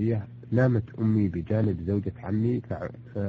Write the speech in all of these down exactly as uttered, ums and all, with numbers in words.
الحنفية نامت أمي بجانب زوجة عمي ف...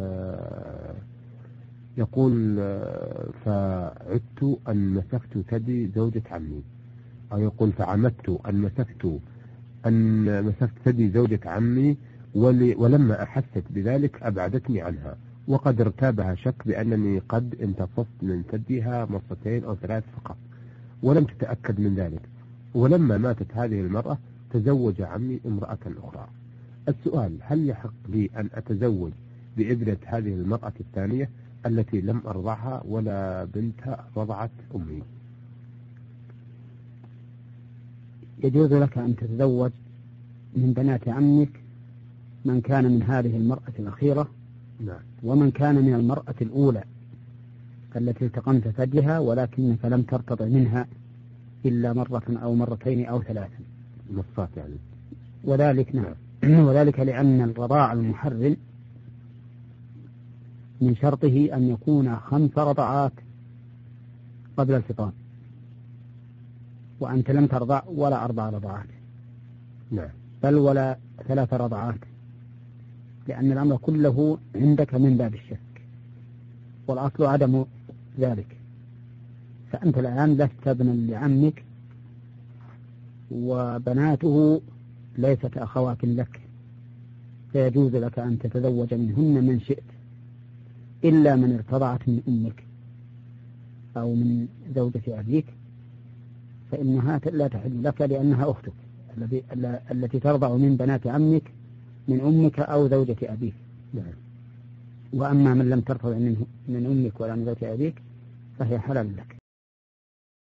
يقول فعدت أن مسكت ثدي زوجة عمي، أو يقول فعمدت أن مسكت أن مسكت ثدي زوجة عمي ول... ولما أحست بذلك أبعدتني عنها، وقد ارتابها شك بأنني قد انتفضت من ثديها مرتين أو ثلاث فقط، ولم تتأكد من ذلك. ولما ماتت هذه المرأة تزوج عمي امرأة أخرى. السؤال: هل يحق لي أن أتزوج بابنة هذه المرأة الثانية التي لم أرضعها ولا بنتها رضعت أمي؟ يجوز لك أن تتزوج من بنات عمك من كان من هذه المرأة الأخيرة، نعم. ومن كان من المرأة الأولى التي التقمت ثديها ولكنك لم ترتضع منها إلا مرة أو مرتين أو ثلاثا، نصات يعني. وذلك نعم وذلك لأن الرضاع المحرم من شرطه أن يكون خمس رضعات قبل الفطام، وأنت لم ترضع ولا أربع رضعات، نعم، بل ولا ثلاث رضعات، لأن الأمر كله عندك من باب الشك، والأصل عدم ذلك. فأنت الآن لست ابنا لعمك، وبناته ليست أخوات لك، فيجوز لك أن تتزوج منهن من شئت، إلا من ارتضعت من أمك أو من زوجة أبيك، فإنها لا تحل لك لأنها أختك التي ترضع من بنات عمك من أمك أو زوجة أبيك. وأما من لم ترتضع من أمك ولا من زوجة أبيك فهي حلال لك.